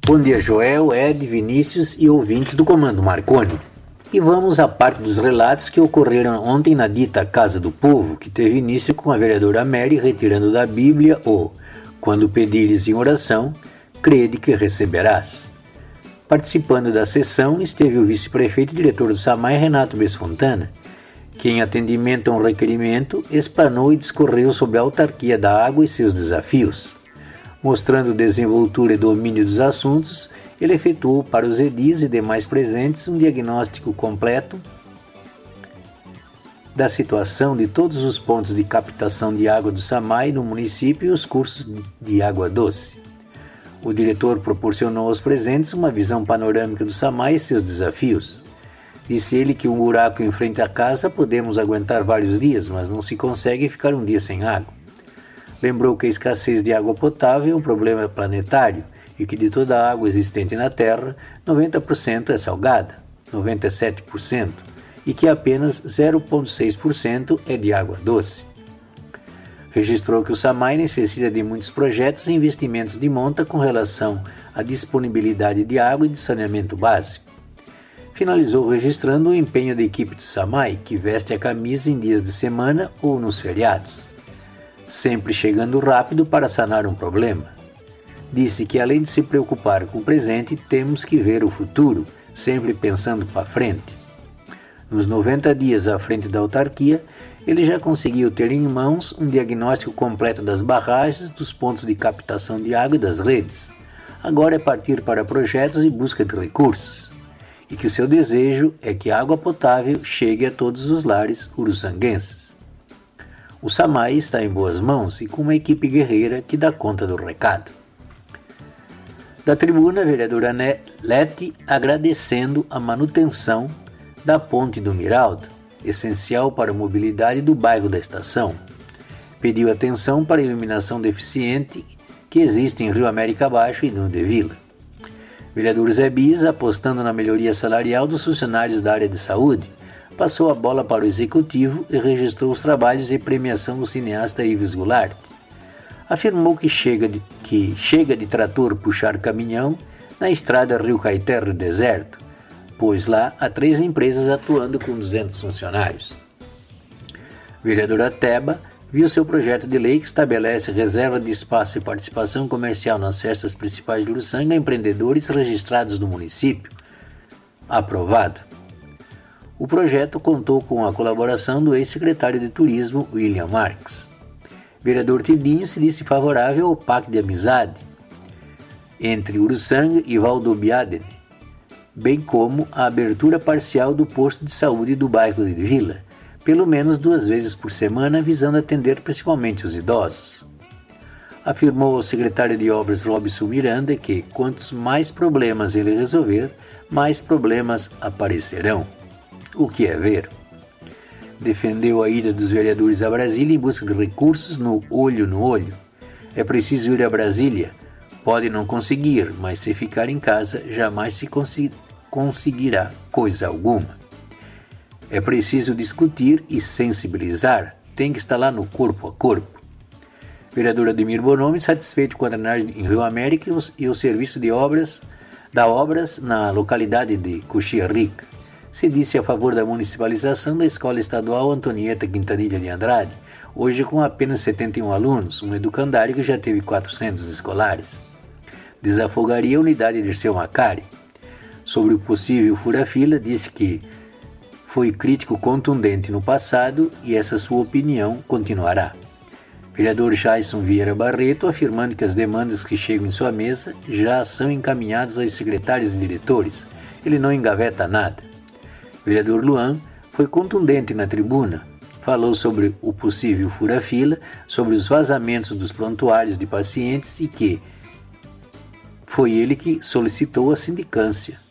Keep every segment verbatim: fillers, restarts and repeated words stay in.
Bom dia, Joel, Ed, Vinícius e ouvintes do Comando Marconi. E vamos à parte dos relatos que ocorreram ontem na dita Casa do Povo, que teve início com a vereadora Mary retirando da Bíblia o "Quando pedires em oração, crede que receberás". Participando da sessão esteve o vice-prefeito e diretor do SAMAI, Renato Besfontana, que em atendimento a um requerimento explanou e discorreu sobre a autarquia da água e seus desafios. Mostrando desenvoltura e domínio dos assuntos, ele efetuou para os edis e demais presentes um diagnóstico completo da situação de todos os pontos de captação de água do SAMAI no município e os cursos de água doce. O diretor proporcionou aos presentes uma visão panorâmica do SAMAI e seus desafios. Disse ele que um buraco em frente à casa podemos aguentar vários dias, mas não se consegue ficar um dia sem água. Lembrou que a escassez de água potável é um problema planetário e que de toda a água existente na Terra, noventa por cento é salgada, noventa e sete por cento, e que apenas zero vírgula seis por cento é de água doce. Registrou que o SAMAI necessita de muitos projetos e investimentos de monta com relação à disponibilidade de água e de saneamento básico. Finalizou registrando o empenho da equipe do SAMAI, que veste a camisa em dias de semana ou nos feriados, sempre chegando rápido para sanar um problema. Disse que além de se preocupar com o presente, temos que ver o futuro, sempre pensando para frente. Nos noventa dias à frente da autarquia, ele já conseguiu ter em mãos um diagnóstico completo das barragens, dos pontos de captação de água e das redes. Agora é partir para projetos e busca de recursos. E que seu desejo é que a água potável chegue a todos os lares uruçanguenses. O SAMAI está em boas mãos e com uma equipe guerreira que dá conta do recado. Da tribuna, a vereadora Leti agradecendo a manutenção da ponte do Miraldo, essencial para a mobilidade do bairro da Estação. Pediu atenção para a iluminação deficiente que existe em Rio América Abaixo e no de Vila. Vereador Zé Biza, apostando na melhoria salarial dos funcionários da área de saúde, passou a bola para o executivo e registrou os trabalhos e premiação do cineasta Ives Goulart. Afirmou que chega de, que chega de trator puxar caminhão na estrada Rio Caeté-Rio Deserto, pois lá há três empresas atuando com duzentos funcionários. Vereadora Teba viu seu projeto de lei que estabelece reserva de espaço e participação comercial nas festas principais de Uruçanga a empreendedores registrados no município. Aprovado. O projeto contou com a colaboração do ex-secretário de Turismo, William Marques. Vereador Tidinho se disse favorável ao pacto de amizade entre Uruçanga e Valdobiadene, bem como a abertura parcial do posto de saúde do bairro de Vila, pelo menos duas vezes por semana, visando atender principalmente os idosos. Afirmou ao secretário de Obras Robson Miranda que, quantos mais problemas ele resolver, mais problemas aparecerão. O que é ver? Defendeu a ida dos vereadores a Brasília em busca de recursos no olho no olho. É preciso ir a Brasília. Pode não conseguir, mas se ficar em casa, jamais se consi- conseguirá coisa alguma. É preciso discutir e sensibilizar. Tem que estar lá no corpo a corpo. Vereador Ademir Bonomi, satisfeito com a drenagem em Rio América e o serviço de obras, da obras na localidade de Coxia Rica. Se disse a favor da municipalização da Escola Estadual Antonieta Quintanilha de Andrade, hoje com apenas setenta e um alunos, um educandário que já teve quatrocentos escolares. Desafogaria a unidade Dirceu Macari. Sobre o possível fura-fila, disse que foi crítico contundente no passado e essa sua opinião continuará. Vereador Jason Vieira Barreto, afirmando que as demandas que chegam em sua mesa já são encaminhadas aos secretários e diretores. Ele não engaveta nada. Vereador Luan foi contundente na tribuna, falou sobre o possível fura-fila, sobre os vazamentos dos prontuários de pacientes e que foi ele que solicitou a sindicância.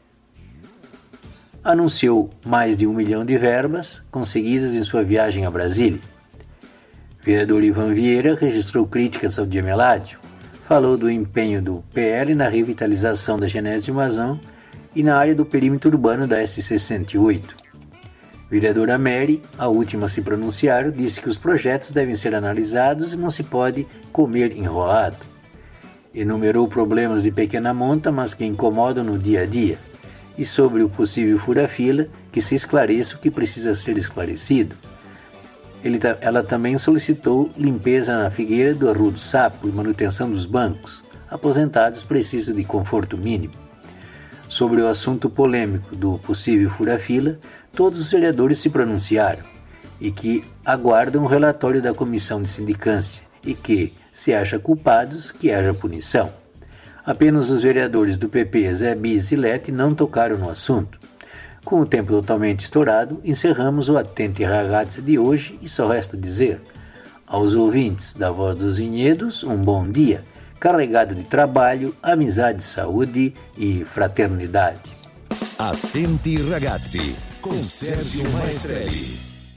Anunciou mais de um milhão de verbas conseguidas em sua viagem a Brasília. Vereador Ivan Vieira registrou críticas ao Diemeládio, falou do empenho do P L na revitalização da Genésio Mazão e na área do perímetro urbano da S sessenta e oito. Vereadora Mary, a última a se pronunciar, disse que os projetos devem ser analisados e não se pode comer enrolado. Enumerou problemas de pequena monta, mas que incomodam no dia a dia. E sobre o possível fura-fila, que se esclareça o que precisa ser esclarecido. Ele, ela também solicitou limpeza na Figueira do Arrudo Sapo e manutenção dos bancos. Aposentados precisam de conforto mínimo. Sobre o assunto polêmico do possível fura-fila, todos os vereadores se pronunciaram e que aguardam o relatório da comissão de sindicância e que, se acha culpados, que haja punição. Apenas os vereadores do P P, Zé Bis e Lete, não tocaram no assunto. Com o tempo totalmente estourado, encerramos o Atenti Ragazzi de hoje e só resta dizer aos ouvintes da Voz dos Vinhedos um bom dia, carregado de trabalho, amizade, saúde e fraternidade. Atenti Ragazzi, com Sérgio Maestrelli.